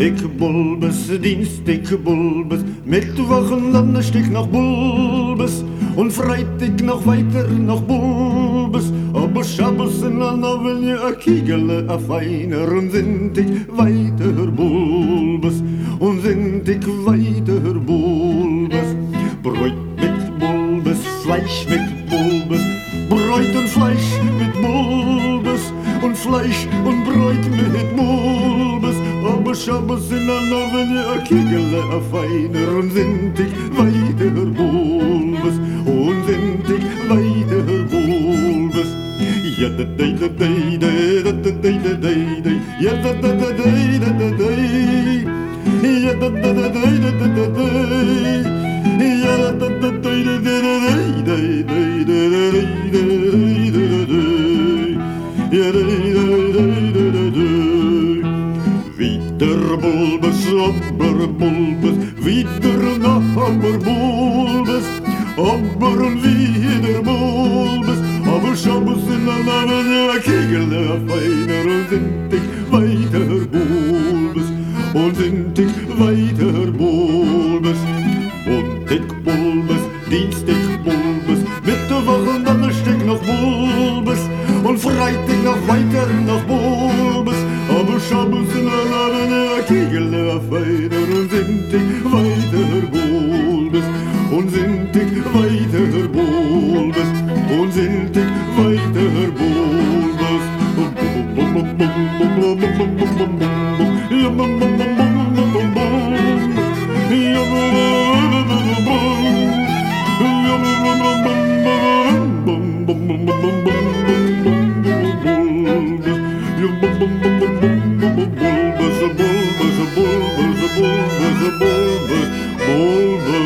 Donnerstag Bulbes, Dienstag Bulbes, Mittwochen Donnerstag noch Bulbes und Freitag noch weiter noch Bulbes. Aber Schabbos in der Novelle a Kiegele a feiner und Sintig weiter Bulbes und Sintig weiter Bulbes. Bräut mit Bulbes, Fleisch mit Bulbes, Bräut und Fleisch mit Bulbes und Fleisch und Bräut mit Bulbes. Aber Schabbos in der Novelle a Kiegele a feiner und Sintig weiter Bulbes und Sintig weiter Bulbes. Ja da da da da da da da da da da, ja da da da da da da da, ja da da da da da da da, ja da da da da da da da da. Wieder Bulbes, aber Bulbes, wieder noch aber Bulbes, aber und wieder Bulbes. Aber Schabbos in der Novelle a Kiegele a feiner und Sintig weiter Bulbes und Sintig weiter Bulbes. Montag Bulbes, Dienstag Bulbes, Mittwoch und Donnerstag noch Bulbes und Freitag noch weiter noch Bulbes. Aber Schabbos in der Novelle a Kiegele a feiner und Sintig weiter Bulbes und Sintig weiter Bulbes und Sintig weiter Bulbes. Bulbes, bulbes, bulbes, bulbes, bulbes, bulbes.